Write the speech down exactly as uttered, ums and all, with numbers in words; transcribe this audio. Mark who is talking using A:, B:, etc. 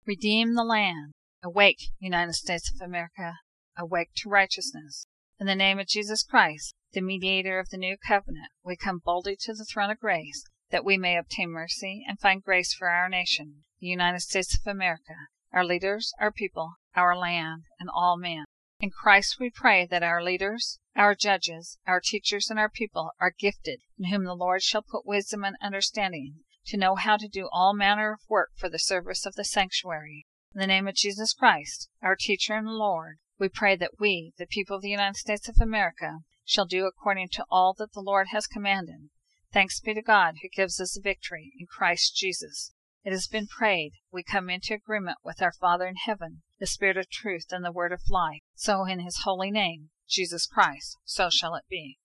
A: Redeem the land. Awake, United States of America. Awake to righteousness. In the name of Jesus Christ, the mediator of the new covenant, we come boldly to the throne of grace, that we may obtain mercy and find grace for our nation, the United States of America, our leaders, our people, our land, and all men. In Christ we pray that our leaders, our judges, our teachers, and our people are gifted, in whom the Lord shall put wisdom and understanding, to know how to do all manner of work for the service of the sanctuary. In the name of Jesus Christ, our teacher and Lord, we pray that we, the people of the United States of America, shall do according to all that the Lord has commanded. Thanks be to God who gives us the victory in Christ Jesus. It has been prayed, we come into agreement with our Father in heaven, the Spirit of truth and the word of life. So in his holy name, Jesus Christ, so shall it be.